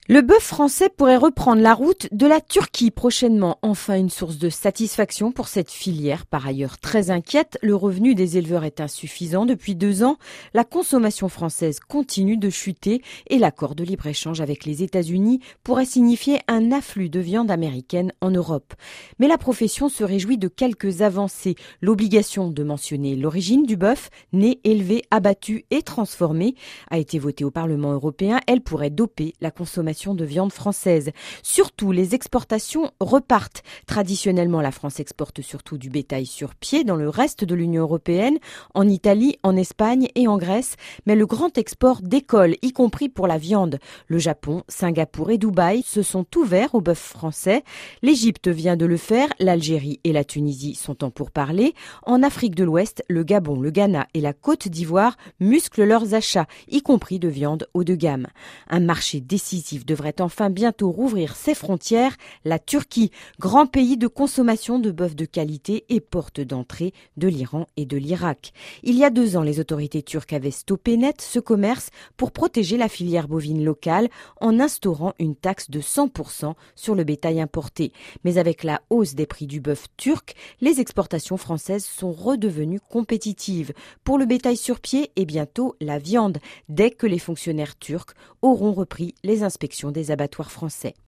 Le bœuf français pourrait reprendre la route de la Turquie prochainement. Enfin, une source de satisfaction pour cette filière, par ailleurs très inquiète. Le revenu des éleveurs est insuffisant depuis 2 ans. La consommation française continue de chuter et l'accord de libre-échange avec les États-Unis pourrait signifier un afflux de viande américaine en Europe. Mais la profession se réjouit de quelques avancées. L'obligation de mentionner l'origine du bœuf, né, élevé, abattu et transformé, a été votée au Parlement européen. Elle pourrait doper la consommation de viande française. Surtout, les exportations repartent. Traditionnellement, la France exporte surtout du bétail sur pied dans le reste de l'Union européenne, en Italie, en Espagne et en Grèce. Mais le grand export décolle, y compris pour la viande. Le Japon, Singapour et Dubaï se sont ouverts au bœuf français. L'Égypte vient de le faire, l'Algérie et la Tunisie sont en pourparlers. En Afrique de l'Ouest, le Gabon, le Ghana et la Côte d'Ivoire musclent leurs achats, y compris de viande haut de gamme. Un marché décisif devrait enfin bientôt rouvrir ses frontières, la Turquie, grand pays de consommation de bœuf de qualité et porte d'entrée de l'Iran et de l'Irak. Il y a 2 ans, les autorités turques avaient stoppé net ce commerce pour protéger la filière bovine locale en instaurant une taxe de 100% sur le bétail importé. Mais avec la hausse des prix du bœuf turc, les exportations françaises sont redevenues compétitives pour le bétail sur pied et bientôt la viande, dès que les fonctionnaires turcs auront repris les inspections des abattoirs français.